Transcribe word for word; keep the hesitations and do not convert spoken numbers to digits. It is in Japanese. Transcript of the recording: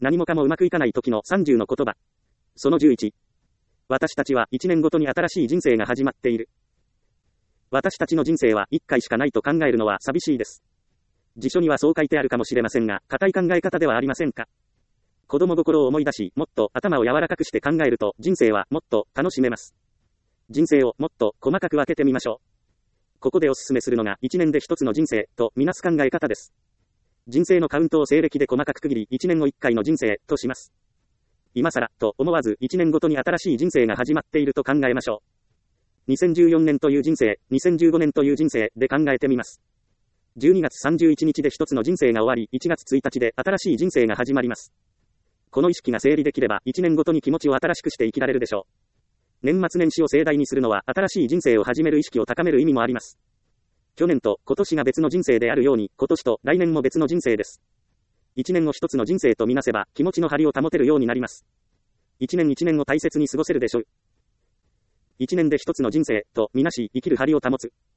何もかもうまくいかない時のさんじゅうの言葉。そのじゅういち。私たちはいちねんごとに新しい人生が始まっている。私たちの人生はいっかいしかないと考えるのは寂しいです。辞書にはそう書いてあるかもしれませんが、固い考え方ではありませんか。子供心を思い出し、もっと頭を柔らかくして考えると、人生はもっと楽しめます。人生をもっと細かく分けてみましょう。ここでお勧めするのが、いちねんで一つの人生とみなす考え方です。人生のカウントを西暦で細かく区切り、いちねんをいっかいの人生とします。今更と思わずいちねんごとに新しい人生が始まっていると考えましょう。にせんじゅうよねんという人生、にせんじゅうごねんという人生で考えてみます。じゅうにがつさんじゅういちにちで一つの人生が終わり、いちがつついたちで新しい人生が始まります。この意識が整理できれば、いちねんごとに気持ちを新しくして生きられるでしょう。年末年始を盛大にするのは、新しい人生を始める意識を高める意味もあります。去年と今年が別の人生であるように、今年と来年も別の人生です。いちねんを一つの人生とみなせば、気持ちの張りを保てるようになります。いちねんいちねんを大切に過ごせるでしょう。いちねんで一つの人生とみなし、生きる張りを保つ。